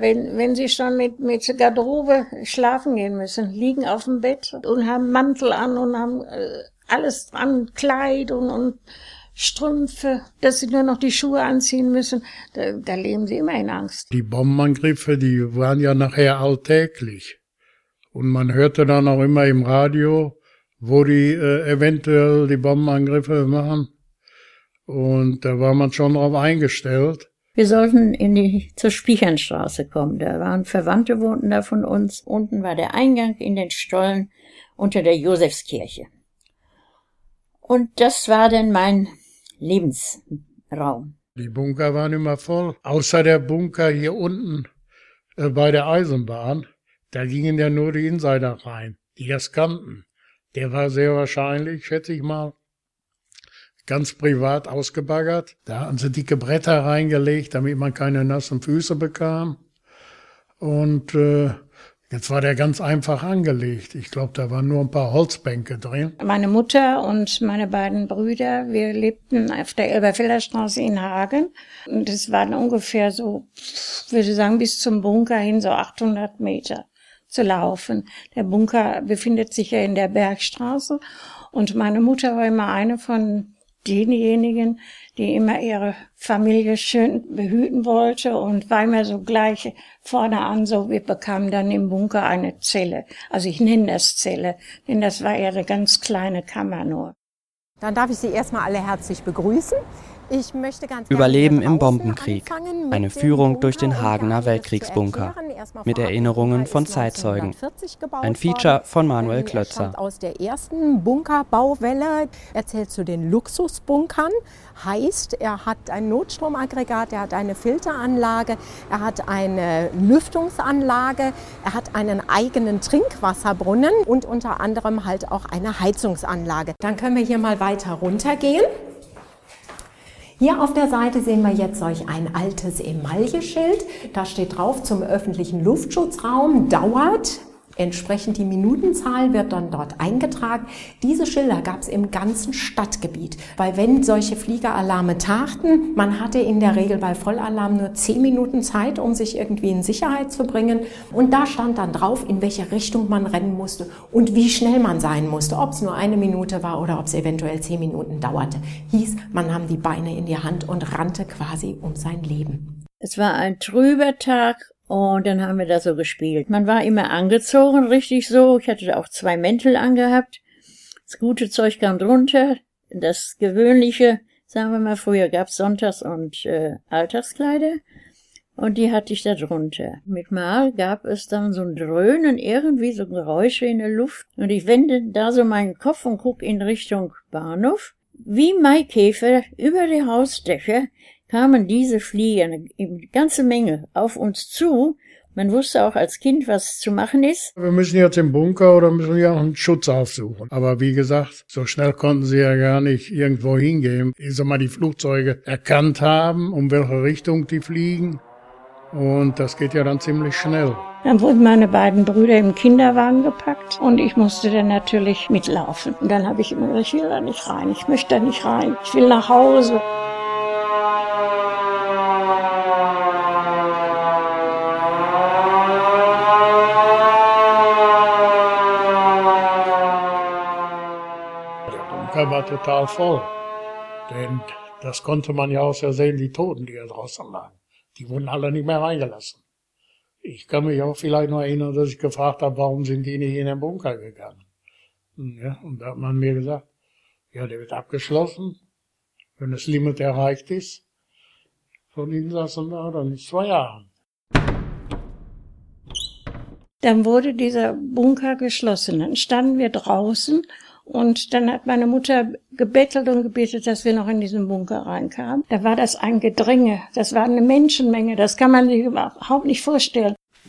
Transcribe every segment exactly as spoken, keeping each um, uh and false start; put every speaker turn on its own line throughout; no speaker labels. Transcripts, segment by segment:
Wenn, wenn sie schon mit, mit Garderobe schlafen gehen müssen, liegen auf dem Bett und haben Mantel an und haben äh, alles dran, Kleid und, und Strümpfe, dass sie nur noch die Schuhe anziehen müssen, da, da leben sie immer in Angst.
Die Bombenangriffe, die waren ja nachher alltäglich. Und man hörte dann auch immer im Radio, wo die äh, eventuell die Bombenangriffe machen. Und da war man schon drauf eingestellt.
Wir sollten in die, zur Spichernstraße kommen. Da waren Verwandte, wohnten da von uns. Unten war der Eingang in den Stollen unter der Josefskirche. Und das war dann mein Lebensraum.
Die Bunker waren immer voll. Außer der Bunker hier unten äh, bei der Eisenbahn. Da gingen ja nur die Insider rein, die das kannten. Der war sehr wahrscheinlich, schätze ich mal, ganz privat ausgebaggert. Da haben sie dicke Bretter reingelegt, damit man keine nassen Füße bekam. Und äh, jetzt war der ganz einfach angelegt. Ich glaube, da waren nur ein paar Holzbänke drin.
Meine Mutter und meine beiden Brüder, wir lebten auf der Elberfelder Straße in Hagen. Und es waren ungefähr so, würde ich sagen, bis zum Bunker hin so achthundert Meter zu laufen. Der Bunker befindet sich ja in der Bergstraße. Und meine Mutter war immer eine von denjenigen, die immer ihre Familie schön behüten wollte und war immer so gleich vorne an, so wir bekamen dann im Bunker eine Zelle. Also ich nenne das Zelle, denn das war eher eine ganz kleine Kammer nur.
Dann darf ich Sie erstmal alle herzlich begrüßen. Ich möchte ganz
Überleben im Bombenkrieg. Eine Führung durch den Hagener Weltkriegsbunker. Mit Erinnerungen von Zeitzeugen. Ein Feature von Manuel Klötzer.
Aus der ersten Bunkerbauwelle. Er zählt zu den Luxusbunkern. Heißt, er hat ein Notstromaggregat, er hat eine Filteranlage, er hat eine Lüftungsanlage, er hat einen eigenen Trinkwasserbrunnen und unter anderem halt auch eine Heizungsanlage. Dann können wir hier mal weiter runtergehen. Hier auf der Seite sehen wir jetzt solch ein altes Emailleschild. Da steht drauf, zum öffentlichen Luftschutzraum dauert. Entsprechend die Minutenzahl wird dann dort eingetragen. Diese Schilder gab es im ganzen Stadtgebiet. Weil wenn solche Fliegeralarme tagten, man hatte in der Regel bei Vollalarm nur zehn Minuten Zeit, um sich irgendwie in Sicherheit zu bringen. Und da stand dann drauf, in welche Richtung man rennen musste und wie schnell man sein musste. Ob es nur eine Minute war oder ob es eventuell zehn Minuten dauerte. Hieß, man nahm die Beine in die Hand und rannte quasi um sein Leben.
Es war ein trüber Tag. Und dann haben wir da so gespielt. Man war immer angezogen, richtig so. Ich hatte auch zwei Mäntel angehabt. Das gute Zeug kam drunter. Das gewöhnliche, sagen wir mal, früher gab's Sonntags- und äh, Alltagskleider. Und die hatte ich da drunter. Mit Mal gab es dann so ein Dröhnen, irgendwie so Geräusche in der Luft. Und ich wende da so meinen Kopf und guck in Richtung Bahnhof. Wie Maikäfer über die Hausdächer kamen diese Flieger, eine ganze Menge, auf uns zu. Man wusste auch als Kind, was zu machen ist.
Wir müssen jetzt im Bunker oder müssen ja einen Schutz aufsuchen. Aber wie gesagt, so schnell konnten sie ja gar nicht irgendwo hingehen. Ich sag mal, die Flugzeuge erkannt haben, um welche Richtung die fliegen. Und das geht ja dann ziemlich schnell.
Dann wurden meine beiden Brüder im Kinderwagen gepackt und ich musste dann natürlich mitlaufen. Und dann habe ich immer gesagt, ich will da nicht rein, ich möchte da nicht rein, ich will nach Hause.
Der war total voll, denn das konnte man ja auch ja sehen, die Toten, die da draußen lagen. Die wurden alle nicht mehr reingelassen. Ich kann mich auch vielleicht noch erinnern, dass ich gefragt habe, warum sind die nicht in den Bunker gegangen? Ja, und da hat man mir gesagt, ja, der wird abgeschlossen, wenn das Limit erreicht ist, von Insassen da, dann ist zwei Jahre.
Dann wurde dieser Bunker geschlossen, dann standen wir draußen. Und dann hat meine Mutter gebettelt und gebetet, dass wir noch in diesen Bunker reinkamen. Da war das ein Gedränge, das war eine Menschenmenge, das kann man sich überhaupt nicht vorstellen.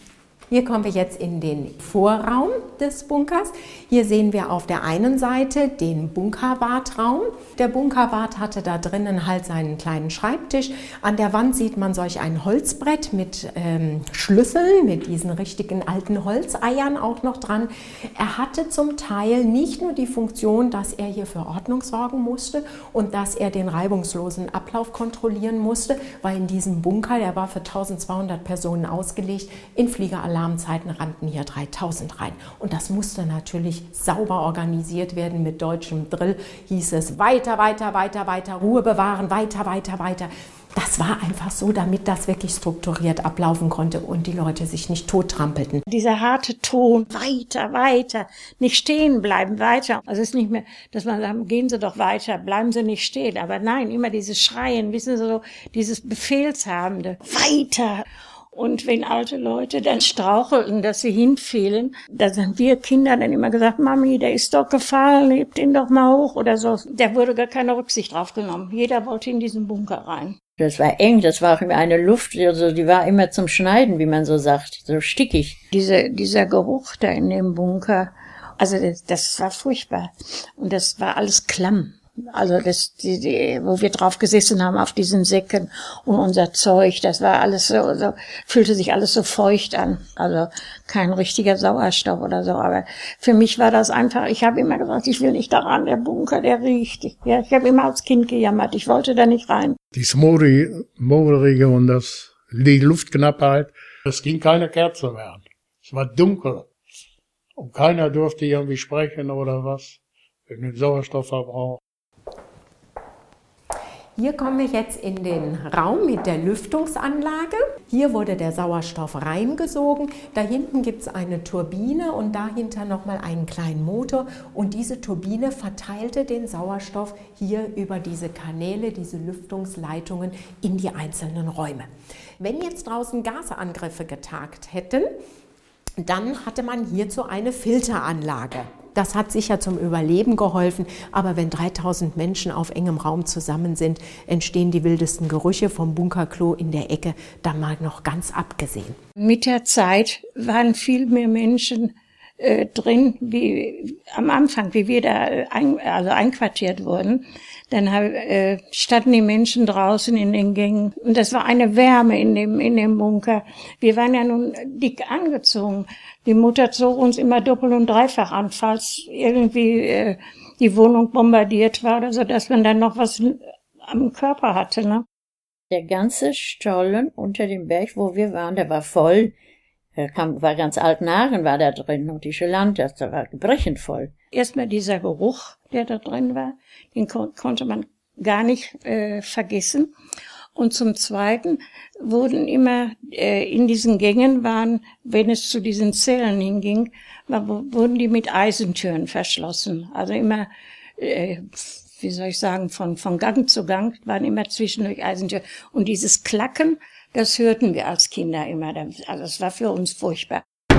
Hier kommen wir jetzt in den Vorraum des Bunkers. Hier sehen wir auf der einen Seite den Bunkerwartraum. Der Bunkerwart hatte da drinnen halt seinen kleinen Schreibtisch. An der Wand sieht man solch ein Holzbrett mit ähm, Schlüsseln, mit diesen richtigen alten Holzeiern auch noch dran. Er hatte zum Teil nicht nur die Funktion, dass er hier für Ordnung sorgen musste und dass er den reibungslosen Ablauf kontrollieren musste, weil in diesem Bunker, der war für eintausendzweihundert Personen ausgelegt, in Fliegeralarm Alarmzeiten rannten hier dreitausend rein. Und das musste natürlich sauber organisiert werden. Mit deutschem Drill hieß es weiter, weiter, weiter, weiter, Ruhe bewahren, weiter, weiter, weiter. Das war einfach so, damit das wirklich strukturiert ablaufen konnte und die Leute sich nicht tottrampelten.
Dieser harte Ton, weiter, weiter, nicht stehen bleiben, weiter. Also es ist nicht mehr, dass man sagt, gehen Sie doch weiter, bleiben Sie nicht stehen. Aber nein, immer dieses Schreien, wissen Sie so, dieses Befehlshabende, weiter. Und wenn alte Leute dann strauchelten, dass sie hinfielen, da sind wir Kinder dann immer gesagt, Mami, der ist doch gefallen, hebt ihn doch mal hoch oder so. Da wurde gar keine Rücksicht drauf genommen. Jeder wollte in diesen Bunker rein.
Das war eng, das war auch immer eine Luft, also die war immer zum Schneiden, wie man so sagt, so stickig.
Diese, dieser Geruch da in dem Bunker, also das, das war furchtbar. Und das war alles klamm. Also das, die, die, wo wir drauf gesessen haben auf diesen Säcken und unser Zeug, das war alles so, so, fühlte sich alles so feucht an. Also kein richtiger Sauerstoff oder so. Aber für mich war das einfach, ich habe immer gesagt, ich will nicht da ran, der Bunker, der riecht. Ja, ich habe immer als Kind gejammert, ich wollte da nicht rein.
Die Modrige und das, die Luftknappheit, es ging keine Kerze mehr an. Es war dunkel. Und keiner durfte irgendwie sprechen oder was, wegen dem Sauerstoffverbrauch.
Hier kommen wir jetzt in den Raum mit der Lüftungsanlage. Hier wurde der Sauerstoff reingesogen. Da hinten gibt es eine Turbine und dahinter nochmal einen kleinen Motor. Und diese Turbine verteilte den Sauerstoff hier über diese Kanäle, diese Lüftungsleitungen in die einzelnen Räume. Wenn jetzt draußen Gasangriffe getagt hätten, dann hatte man hierzu eine Filteranlage. Das hat sicher zum Überleben geholfen, aber wenn dreitausend Menschen auf engem Raum zusammen sind, entstehen die wildesten Gerüche vom Bunkerklo in der Ecke, da mal noch ganz abgesehen.
Mit der Zeit waren viel mehr Menschen äh, drin, wie am Anfang, wie wir da ein, also einquartiert wurden. Dann äh, standen die Menschen draußen in den Gängen und das war eine Wärme in dem in dem Bunker. Wir waren ja nun dick angezogen. Die Mutter zog uns immer doppelt und dreifach an, falls irgendwie äh, die Wohnung bombardiert war oder so, dass man dann noch was am Körper hatte, ne?
Der ganze Stollen unter dem Berg, wo wir waren, der war voll. Da kam, war ganz Altnaren war da drin und die Schelant, das war brechend voll.
Erstmal dieser Geruch, der da drin war, den kon- konnte man gar nicht äh, vergessen. Und zum Zweiten wurden immer äh, in diesen Gängen waren, wenn es zu diesen Zellen hinging, war, wurden die mit Eisentüren verschlossen. Also immer, äh, wie soll ich sagen, von von Gang zu Gang waren immer zwischendurch Eisentüren. Und dieses Klacken, das hörten wir als Kinder immer. Also es war für uns furchtbar.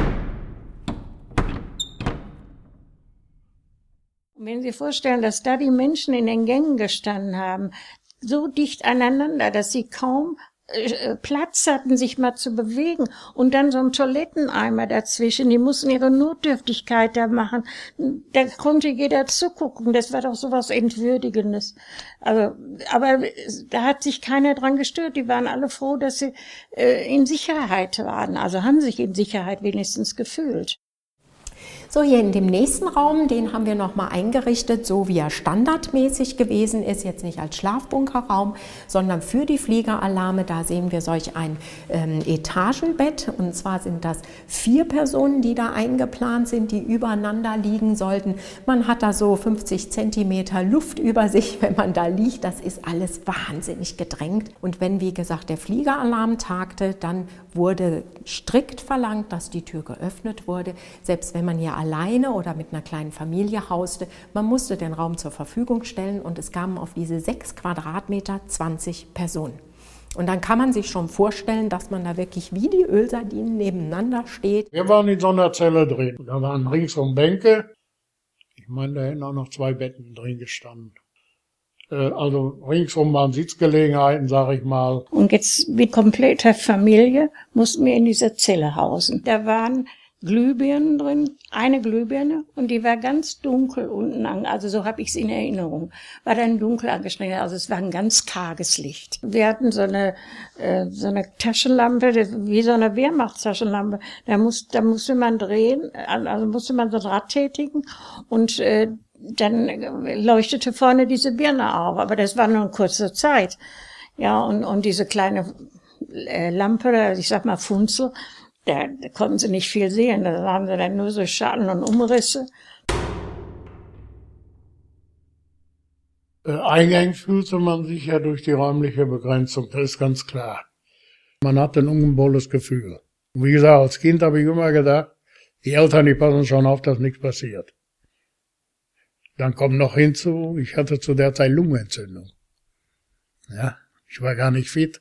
Und wenn Sie sich vorstellen, dass da die Menschen in den Gängen gestanden haben, so dicht aneinander, dass sie kaum äh, Platz hatten, sich mal zu bewegen. Und dann so ein Toiletteneimer dazwischen, die mussten ihre Notdürftigkeit da machen. Da konnte jeder zugucken. Das war doch sowas Entwürdigendes. Also, aber da hat sich keiner dran gestört. Die waren alle froh, dass sie äh, in Sicherheit waren. Also haben sich in Sicherheit wenigstens gefühlt.
So, hier in dem nächsten Raum, den haben wir nochmal eingerichtet, so wie er standardmäßig gewesen ist, jetzt nicht als Schlafbunkerraum, sondern für die Fliegeralarme. Da sehen wir solch ein ähm, Etagenbett, und zwar sind das vier Personen, die da eingeplant sind, die übereinander liegen sollten. Man hat da so fünfzig Zentimeter Luft über sich, wenn man da liegt. Das ist alles wahnsinnig gedrängt. Und wenn, wie gesagt, der Fliegeralarm tagte, dann wurde strikt verlangt, dass die Tür geöffnet wurde, selbst wenn man hier alleine oder mit einer kleinen Familie hauste. Man musste den Raum zur Verfügung stellen und es kamen auf diese sechs Quadratmeter zwanzig Personen. Und dann kann man sich schon vorstellen, dass man da wirklich wie die Ölsardinen nebeneinander steht.
Wir waren in so einer Zelle drin. Da waren ringsum Bänke. Ich meine, da hätten auch noch zwei Betten drin gestanden. Also ringsum waren Sitzgelegenheiten, sag ich mal.
Und jetzt mit kompletter Familie mussten wir in dieser Zelle hausen. Da waren Glühbirnen drin, eine Glühbirne, und die war ganz dunkel unten an, also so habe ich es in Erinnerung, war dann dunkel angestrichen, also es war ein ganz karges Licht. Wir hatten so eine äh, so eine Taschenlampe, wie so eine Wehrmachtstaschenlampe, da, muss, da musste man drehen, also musste man so Draht tätigen und äh, dann leuchtete vorne diese Birne auf, aber das war nur eine kurze Zeit. Ja, und, und diese kleine äh, Lampe, ich sag mal Funzel, da, da konnten sie nicht viel sehen, da haben sie dann nur so Schatten und Umrisse.
Äh, eingängig fühlte man sich ja durch die räumliche Begrenzung, das ist ganz klar. Man hat ein ungewolltes Gefühl. Und wie gesagt, als Kind habe ich immer gedacht, die Eltern, die passen schon auf, dass nichts passiert. Dann kommt noch hinzu, ich hatte zu der Zeit Lungenentzündung. Ja, ich war gar nicht fit.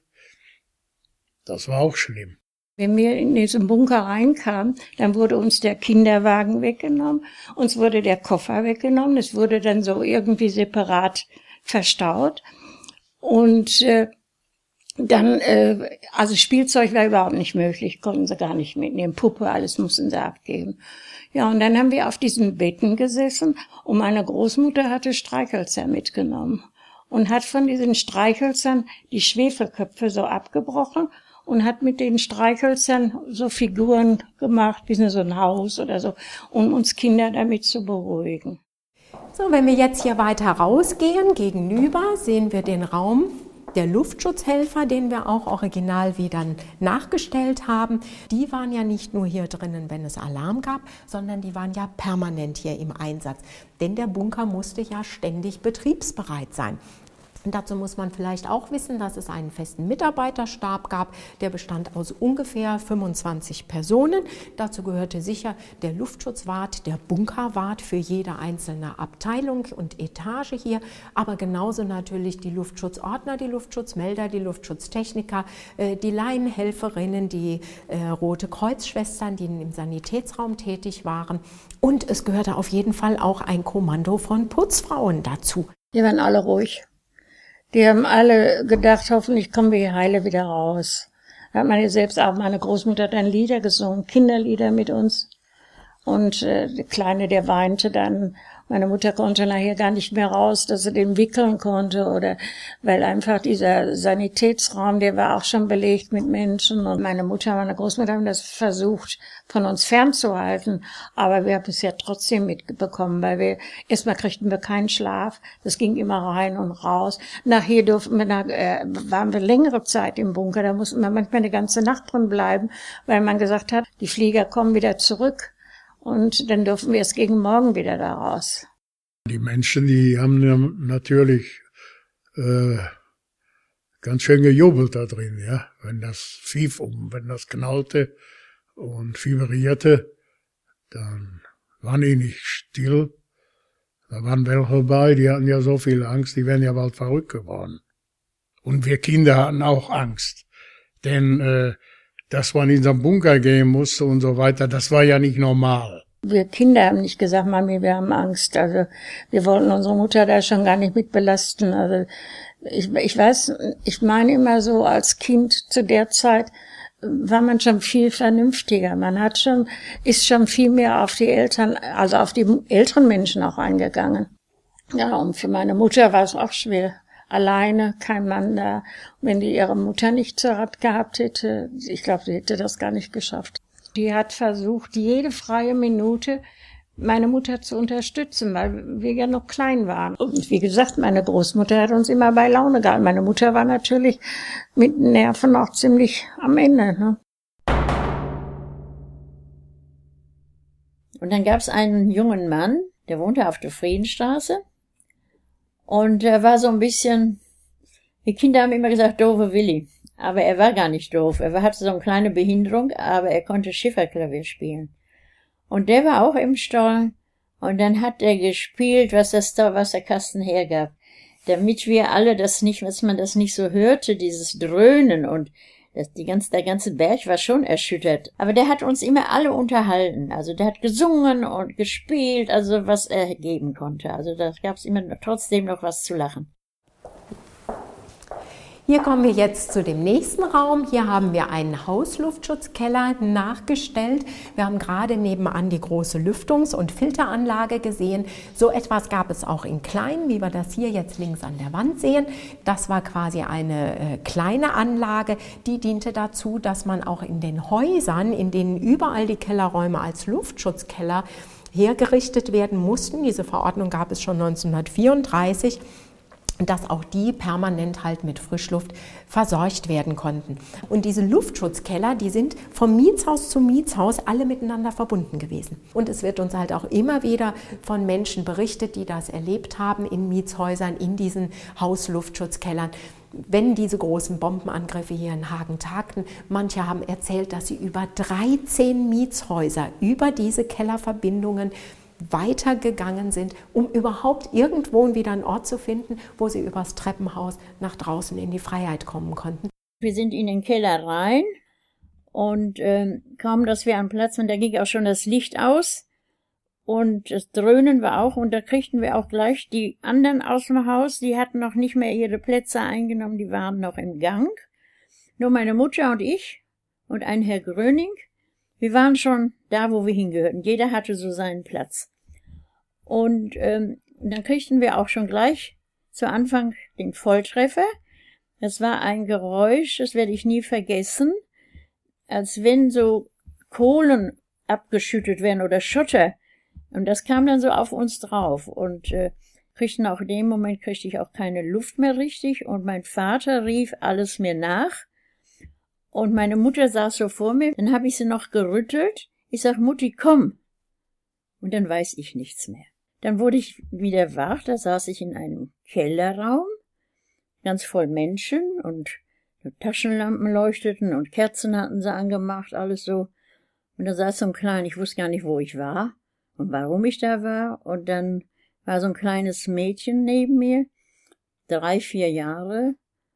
Das war auch schlimm.
Wenn wir in diesen Bunker reinkamen, dann wurde uns der Kinderwagen weggenommen, uns wurde der Koffer weggenommen, es wurde dann so irgendwie separat verstaut. Und äh, dann, äh, also Spielzeug war überhaupt nicht möglich, konnten sie gar nicht mitnehmen, Puppe, alles mussten sie abgeben. Ja, und dann haben wir auf diesen Betten gesessen und meine Großmutter hatte Streichhölzer mitgenommen und hat von diesen Streichhölzern die Schwefelköpfe so abgebrochen und hat mit den Streichhölzern so Figuren gemacht, wie so ein Haus oder so, um uns Kinder damit zu beruhigen.
So, wenn wir jetzt hier weiter rausgehen, gegenüber sehen wir den Raum der Luftschutzhelfer, den wir auch original wieder nachgestellt haben. Die waren ja nicht nur hier drinnen, wenn es Alarm gab, sondern die waren ja permanent hier im Einsatz. Denn der Bunker musste ja ständig betriebsbereit sein. Und dazu muss man vielleicht auch wissen, dass es einen festen Mitarbeiterstab gab, der bestand aus ungefähr fünfundzwanzig Personen. Dazu gehörte sicher der Luftschutzwart, der Bunkerwart für jede einzelne Abteilung und Etage hier, aber genauso natürlich die Luftschutzordner, die Luftschutzmelder, die Luftschutztechniker, die Laienhelferinnen, die Rote Kreuzschwestern, die im Sanitätsraum tätig waren. Und es gehörte auf jeden Fall auch ein Kommando von Putzfrauen dazu.
Die waren alle ruhig. Die haben alle gedacht, hoffentlich kommen wir hier heile wieder raus. Da hat meine selbst auch, meine Großmutter hat dann Lieder gesungen, Kinderlieder mit uns. Und äh, der Kleine, der weinte dann. Meine Mutter konnte nachher gar nicht mehr raus, dass sie den wickeln konnte, oder weil einfach dieser Sanitätsraum, der war auch schon belegt mit Menschen. Und meine Mutter, meine Großmutter haben das versucht, von uns fernzuhalten. Aber wir haben es ja trotzdem mitbekommen, weil wir, erstmal kriegten wir keinen Schlaf. Das ging immer rein und raus. Nachher durften wir, nach, äh, waren wir längere Zeit im Bunker. Da mussten wir manchmal eine ganze Nacht drin bleiben, weil man gesagt hat, die Flieger kommen wieder zurück. Und dann dürfen wir es gegen morgen wieder da raus.
Die Menschen, die haben ja natürlich äh, ganz schön gejubelt da drin, ja. Wenn das pfiff um, wenn das knallte und vibrierte, dann waren die nicht still. Da waren welche bei, die hatten ja so viel Angst, die wären ja bald verrückt geworden. Und wir Kinder hatten auch Angst, denn äh, dass man in so einen Bunker gehen musste und so weiter, das war ja nicht normal.
Wir Kinder haben nicht gesagt, Mami, wir haben Angst. Also wir wollten unsere Mutter da schon gar nicht mit belasten. Also ich, ich weiß, ich meine immer so, als Kind zu der Zeit war man schon viel vernünftiger. Man hat schon, ist schon viel mehr auf die Eltern, also auf die älteren Menschen auch eingegangen. Ja, und für meine Mutter war es auch schwer. Alleine, kein Mann da. Wenn die ihre Mutter nicht zur Rat gehabt hätte, ich glaube, sie hätte das gar nicht geschafft. Die hat versucht, jede freie Minute meine Mutter zu unterstützen, weil wir ja noch klein waren. Und wie gesagt, meine Großmutter hat uns immer bei Laune gehalten. Meine Mutter war natürlich mit Nerven auch ziemlich am Ende, ne?
Und dann gab es einen jungen Mann, der wohnte auf der Friedenstraße. Und er war so ein bisschen, die Kinder haben immer gesagt, doofe Willi. Aber er war gar nicht doof. Er hatte so eine kleine Behinderung, aber er konnte Schifferklavier spielen. Und der war auch im Stall. Und dann hat er gespielt, was das Wasserkasten hergab. Damit wir alle das nicht, dass man das nicht so hörte, dieses Dröhnen. Und das, die ganze, der ganze Berg war schon erschüttert. Aber der hat uns immer alle unterhalten. Also der hat gesungen und gespielt, also was er geben konnte. Also da gab es immer trotzdem noch was zu lachen.
Hier kommen wir jetzt zu dem nächsten Raum. Hier haben wir einen Hausluftschutzkeller nachgestellt. Wir haben gerade nebenan die große Lüftungs- und Filteranlage gesehen. So etwas gab es auch in klein, wie wir das hier jetzt links an der Wand sehen. Das war quasi eine äh, kleine Anlage, die diente dazu, dass man auch in den Häusern, in denen überall die Kellerräume als Luftschutzkeller hergerichtet werden mussten, diese Verordnung gab es schon neunzehnhundertvierunddreißig, dass auch die permanent halt mit Frischluft versorgt werden konnten. Und diese Luftschutzkeller, die sind vom Mietshaus zu Mietshaus alle miteinander verbunden gewesen. Und es wird uns halt auch immer wieder von Menschen berichtet, die das erlebt haben in Mietshäusern, in diesen Hausluftschutzkellern. Wenn diese großen Bombenangriffe hier in Hagen tagten, manche haben erzählt, dass sie über dreizehn Mietshäuser, über diese Kellerverbindungen weitergegangen sind, um überhaupt irgendwo wieder einen Ort zu finden, wo sie übers Treppenhaus nach draußen in die Freiheit kommen konnten.
Wir sind in den Keller rein und ähm, kaum, dass wir am Platz waren, da ging auch schon das Licht aus und das Dröhnen war auch und da kriegten wir auch gleich die anderen aus dem Haus, die hatten noch nicht mehr ihre Plätze eingenommen, die waren noch im Gang. Nur meine Mutter und ich und ein Herr Gröning. Wir waren schon da, wo wir hingehörten. Jeder hatte so seinen Platz. Und ähm, dann kriegten wir auch schon gleich zu Anfang den Volltreffer. Das war ein Geräusch, das werde ich nie vergessen, als wenn so Kohlen abgeschüttet werden oder Schotter. Und das kam dann so auf uns drauf. Und äh, kriegten auch in dem Moment kriegte ich auch keine Luft mehr richtig. Und mein Vater rief alles mir nach. Und meine Mutter saß so vor mir, dann habe ich sie noch gerüttelt. Ich sag, Mutti, komm. Und dann weiß ich nichts mehr. Dann wurde ich wieder wach, da saß ich in einem Kellerraum, ganz voll Menschen und Taschenlampen leuchteten und Kerzen hatten sie angemacht, alles so. Und da saß so ein kleiner, ich wusste gar nicht, wo ich war und warum ich da war. Und dann war so ein kleines Mädchen neben mir, drei, vier Jahre.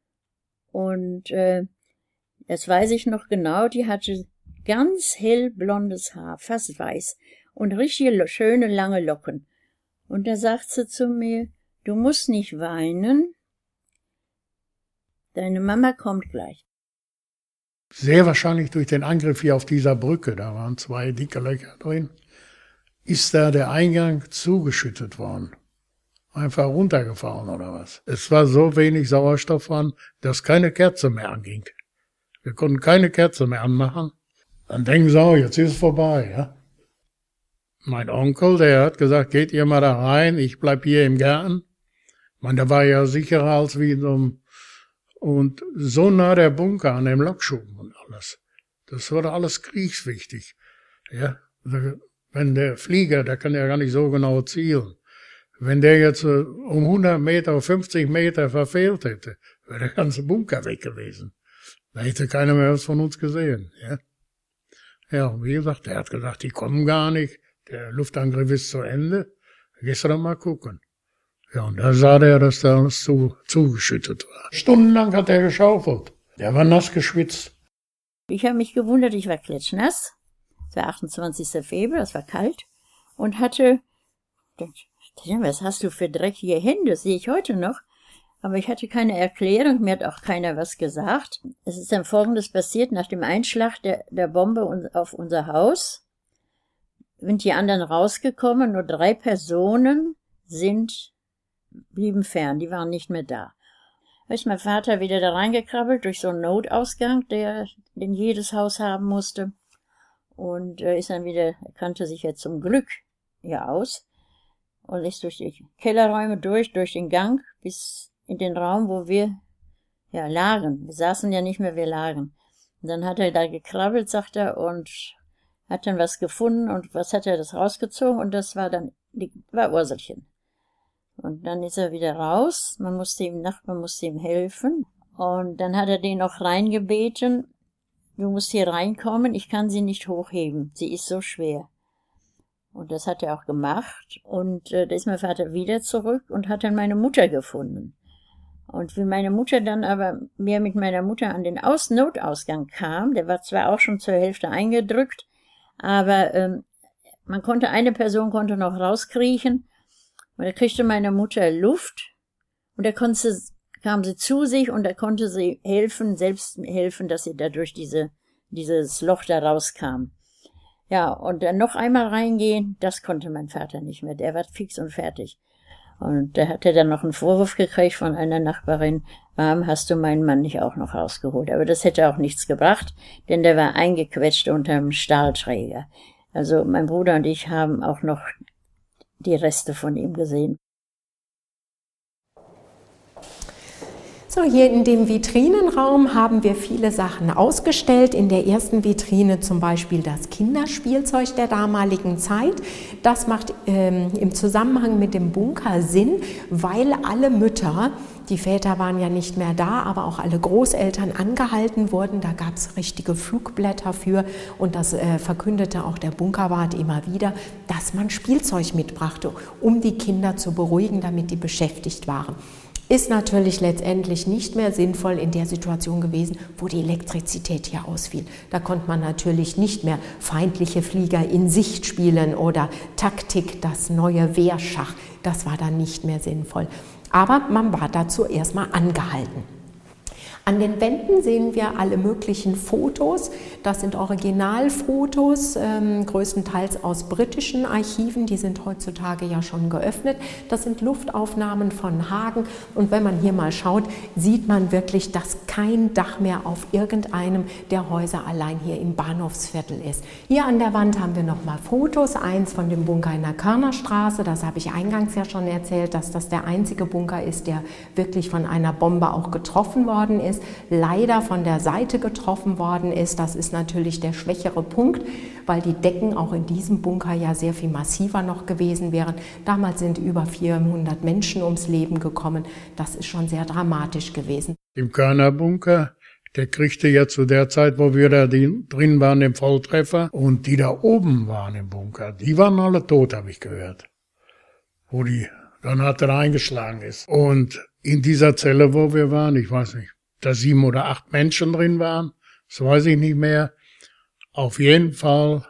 Und äh, das weiß ich noch genau, die hatte ganz hellblondes Haar, fast weiß, und richtige schöne lange Locken. Und da sagt sie zu mir, du musst nicht weinen, deine Mama kommt gleich.
Sehr wahrscheinlich durch den Angriff hier auf dieser Brücke, da waren zwei dicke Löcher drin, ist da der Eingang zugeschüttet worden. Einfach runtergefahren oder was. Es war so wenig Sauerstoff dran, dass keine Kerze mehr anging. Wir konnten keine Kerze mehr anmachen. Dann denken sie, oh, jetzt ist es vorbei, ja. Mein Onkel, der hat gesagt, geht ihr mal da rein, ich bleib hier im Garten. Ich meine, der war ja sicherer als wie in so einem, und so nah der Bunker an dem Lokschuppen und alles. Das war doch alles kriegswichtig, ja. Wenn der Flieger, der kann ja gar nicht so genau zielen. Wenn der jetzt um hundert Meter, fünfzig Meter verfehlt hätte, wäre der ganze Bunker weg gewesen. Da hätte keiner mehr was von uns gesehen, ja. Ja, und wie gesagt, der hat gesagt, die kommen gar nicht, der Luftangriff ist zu Ende, gehst du doch mal gucken. Ja, und da sah der, dass da alles zu, zugeschüttet war. Stundenlang hat er geschaufelt, der war nass geschwitzt.
Ich habe mich gewundert, ich war klitschnass, es war achtundzwanzigster Februar, es war kalt, und hatte, was hast du für dreckige Hände, das sehe ich heute noch. Aber ich hatte keine Erklärung, mir hat auch keiner was gesagt. Es ist dann Folgendes passiert, nach dem Einschlag der, der Bombe auf unser Haus sind die anderen rausgekommen, nur drei Personen sind, blieben fern, die waren nicht mehr da. Da ist mein Vater wieder da reingekrabbelt, durch so einen Notausgang, der, den jedes Haus haben musste. Und äh, ist dann wieder, er kannte sich ja zum Glück hier aus, und ist durch die Kellerräume durch, durch den Gang, bis in den Raum, wo wir ja lagen. Wir saßen ja nicht mehr, wir lagen. Und dann hat er da gekrabbelt, sagt er, und hat dann was gefunden, und was hat er das rausgezogen, und das war dann, die, war Urselchen. Und dann ist er wieder raus, man musste ihm, Nachbarn musste ihm helfen, und dann hat er den noch reingebeten, du musst hier reinkommen, ich kann sie nicht hochheben, sie ist so schwer. Und das hat er auch gemacht, und äh, da ist mein Vater wieder zurück und hat dann meine Mutter gefunden. Und wie meine Mutter dann aber mehr mit meiner Mutter an den Aus- Notausgang kam, der war zwar auch schon zur Hälfte eingedrückt, aber ähm, man konnte, eine Person konnte noch rauskriechen, und da kriegte meine Mutter Luft, und da konnte sie kam sie zu sich und da konnte sie helfen, selbst helfen, dass sie da durch diese, dieses Loch da rauskam. Ja, und dann noch einmal reingehen, das konnte mein Vater nicht mehr. Der war fix und fertig. Und da hat er dann noch einen Vorwurf gekriegt von einer Nachbarin, warum hast du meinen Mann nicht auch noch rausgeholt? Aber das hätte auch nichts gebracht, denn der war eingequetscht unter einem Stahlträger. Also mein Bruder und ich haben auch noch die Reste von ihm gesehen.
So, hier in dem Vitrinenraum haben wir viele Sachen ausgestellt. In der ersten Vitrine zum Beispiel das Kinderspielzeug der damaligen Zeit. Das macht ähm, im Zusammenhang mit dem Bunker Sinn, weil alle Mütter, die Väter waren ja nicht mehr da, aber auch alle Großeltern angehalten wurden. Da gab es richtige Flugblätter für und das äh, verkündete auch der Bunkerwart immer wieder, dass man Spielzeug mitbrachte, um die Kinder zu beruhigen, damit die beschäftigt waren. Ist natürlich letztendlich nicht mehr sinnvoll in der Situation gewesen, wo die Elektrizität hier ausfiel. Da konnte man natürlich nicht mehr feindliche Flieger in Sicht spielen oder Taktik, das neue Wehrschach. Das war dann nicht mehr sinnvoll. Aber man war dazu erstmal angehalten. An den Wänden sehen wir alle möglichen Fotos. Das sind Originalfotos, ähm, größtenteils aus britischen Archiven. Die sind heutzutage ja schon geöffnet. Das sind Luftaufnahmen von Hagen. Und wenn man hier mal schaut, sieht man wirklich, dass kein Dach mehr auf irgendeinem der Häuser allein hier im Bahnhofsviertel ist. Hier an der Wand haben wir nochmal Fotos. Eins von dem Bunker in der Körnerstraße. Das habe ich eingangs ja schon erzählt, dass das der einzige Bunker ist, der wirklich von einer Bombe auch getroffen worden ist. Leider von der Seite getroffen worden ist. Das ist natürlich der schwächere Punkt, weil die Decken auch in diesem Bunker ja sehr viel massiver noch gewesen wären. Damals sind über vierhundert Menschen ums Leben gekommen. Das ist schon sehr dramatisch gewesen.
Im Körnerbunker, der kriegte ja zu der Zeit, wo wir da drin waren, den Volltreffer. Und die da oben waren im Bunker, die waren alle tot, habe ich gehört. Wo die Granate eingeschlagen ist. Und in dieser Zelle, wo wir waren, ich weiß nicht, da sieben oder acht Menschen drin waren, das weiß ich nicht mehr. Auf jeden Fall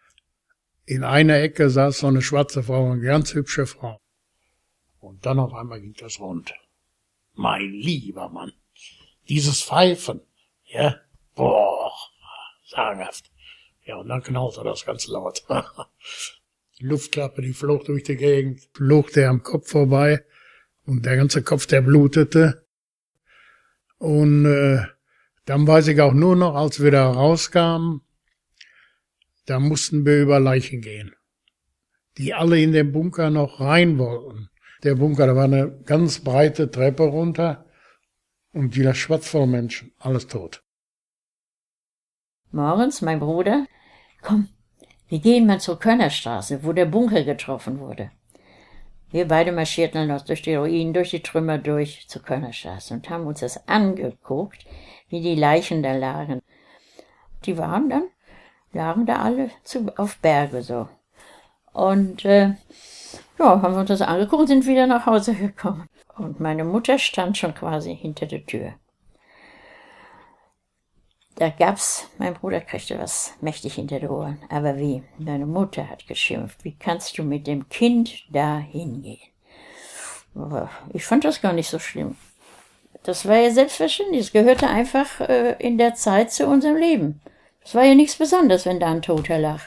in einer Ecke saß so eine schwarze Frau, eine ganz hübsche Frau. Und dann auf einmal ging das rund. Mein lieber Mann, dieses Pfeifen, ja, boah, sagenhaft. Ja, und dann knallte das ganz laut. Die Luftklappe, die flog durch die Gegend, flog der am Kopf vorbei und der ganze Kopf, der blutete. Und äh, dann weiß ich auch nur noch, als wir da rauskamen, da mussten wir über Leichen gehen, die alle in den Bunker noch rein wollten. Der Bunker, da war eine ganz breite Treppe runter und wieder schwarz voll Menschen, alles tot.
Morgens, mein Bruder, komm, wir gehen mal zur Körnerstraße, wo der Bunker getroffen wurde. Wir beide marschierten dann noch durch die Ruinen, durch die Trümmer durch zur Körnerstraße und haben uns das angeguckt, wie die Leichen da lagen. Die waren dann, lagen da alle zu, auf Berge so. Und äh, ja, haben wir uns das angeguckt und sind wieder nach Hause gekommen. Und meine Mutter stand schon quasi hinter der Tür. Da gab's, mein Bruder kriegte was mächtig hinter die Ohren. Aber wie? Meine Mutter hat geschimpft. Wie kannst du mit dem Kind da hingehen? Aber ich fand das gar nicht so schlimm. Das war ja selbstverständlich. Es gehörte einfach äh, in der Zeit zu unserem Leben. Es war ja nichts Besonderes, wenn da ein Toter lag.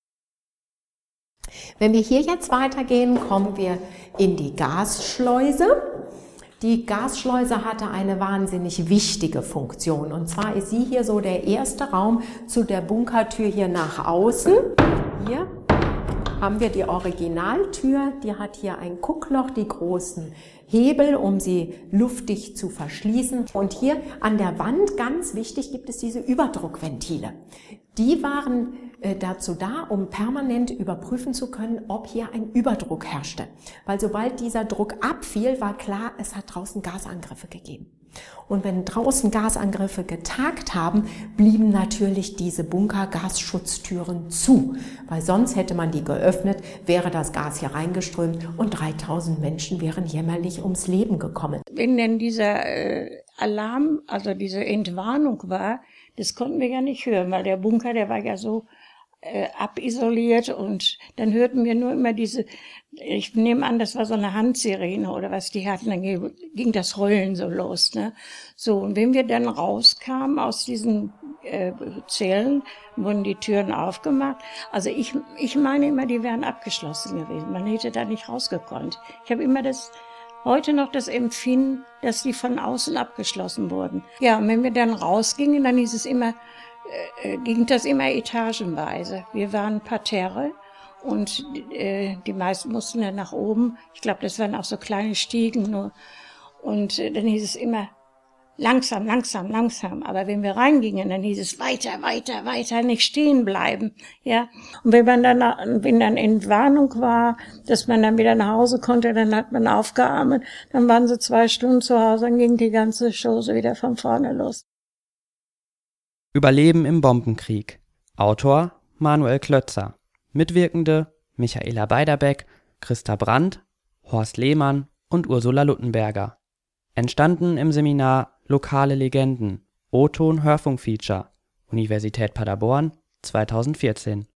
Wenn wir hier jetzt weitergehen, kommen wir in die Gasschleuse. Die Gasschleuse hatte eine wahnsinnig wichtige Funktion. Und zwar ist sie hier so der erste Raum zu der Bunkertür hier nach außen. Hier haben wir die Originaltür. Die hat hier ein Guckloch, die großen Hebel, um sie luftdicht zu verschließen. Und hier an der Wand, ganz wichtig, gibt es diese Überdruckventile. Die waren äh, dazu da, um permanent überprüfen zu können, ob hier ein Überdruck herrschte. Weil sobald dieser Druck abfiel, war klar, es hat draußen Gasangriffe gegeben. Und wenn draußen Gasangriffe getagt haben, blieben natürlich diese Bunker-Gasschutztüren zu. Weil sonst hätte man die geöffnet, wäre das Gas hier reingeströmt und dreitausend Menschen wären jämmerlich ums Leben gekommen.
Wenn denn dieser äh, Alarm, also diese Entwarnung war, das konnten wir ja nicht hören, weil der Bunker, der war ja so äh, abisoliert und dann hörten wir nur immer diese, ich nehme an, das war so eine Handsirene oder was die hatten, dann ging das Heulen so los, ne? So, und wenn wir dann rauskamen aus diesen äh, Zellen, wurden die Türen aufgemacht. Also ich, ich meine immer, die wären abgeschlossen gewesen. Man hätte da nicht rausgekonnt. Ich habe immer das, heute noch das Empfinden, dass die von außen abgeschlossen wurden. Ja, und wenn wir dann rausgingen, dann hieß es immer, äh, ging das immer etagenweise. Wir waren Parterre. Und äh, die meisten mussten dann nach oben. Ich glaube, das waren auch so kleine Stiegen nur. Und äh, dann hieß es immer, langsam, langsam, langsam. Aber wenn wir reingingen, dann hieß es weiter, weiter, weiter, nicht stehen bleiben. Ja. Und wenn man dann, wenn dann Entwarnung war, dass man dann wieder nach Hause konnte, dann hat man aufgeatmet. Dann waren sie zwei Stunden zu Hause, dann ging die ganze Chose wieder von vorne los.
Überleben im Bombenkrieg. Autor Manuel Klötzer. Mitwirkende Michaela Beiderbecke, Christa Brandt, Horst Lehmann und Ursula Luttenberger. Entstanden im Seminar Lokale Legenden, O-Ton Hörfunkfeature, Universität Paderborn zweitausendvierzehn.